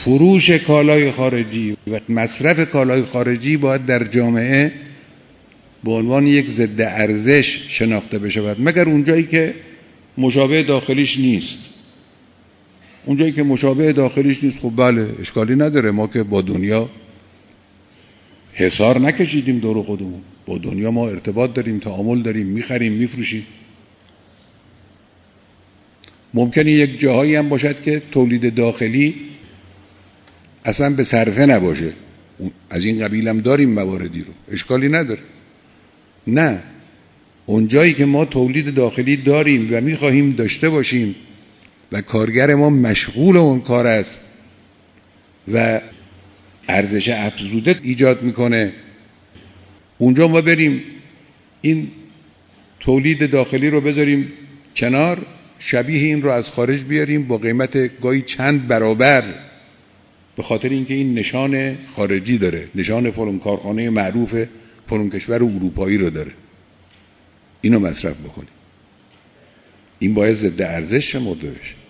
فروش کالای خارجی و مصرف کالای خارجی باید در جامعه به عنوان یک ضد ارزش شناخته بشود، مگر اونجایی که مشابه داخلیش نیست. اونجایی که مشابه داخلیش نیست خب بله اشکالی نداره، ما که با دنیا حصار نکشیدیم دور خودمون، با دنیا ما ارتباط داریم، تعامل داریم، میخریم میفروشیم. ممکنه یک جاهایی هم باشد که تولید داخلی اصلا به صرفه نباشه، از این قبیل هم داریم مواردی رو، اشکالی نداره. نه، اونجایی که ما تولید داخلی داریم و میخواهیم داشته باشیم و کارگر ما مشغول اون کار است و ارزش افزوده ایجاد میکنه، اونجا ما بریم این تولید داخلی رو بذاریم کنار، شبیه این رو از خارج بیاریم با قیمت گاهی چند برابر، به خاطر اینکه این نشان خارجی داره، نشان فلان کارخانه معروف فلان کشور اروپایی رو داره، اینو مصرف بکنیم. این باید ضد ارزش شمرده بشه.